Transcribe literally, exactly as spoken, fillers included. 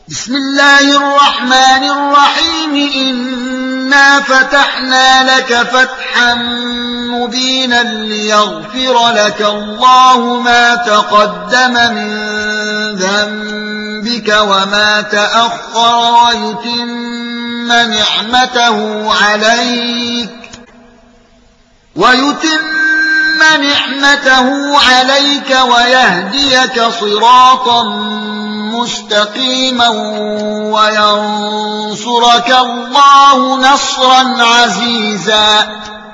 بسم الله الرحمن الرحيم إنا فتحنا لك فتحا مبينا ليغفر لك الله ما تقدم من ذنبك وما تأخر ويتم نعمته عليك ويتم نعمته عليك ويهديك صراطا مستقيما وينصرك الله نصرا عزيزا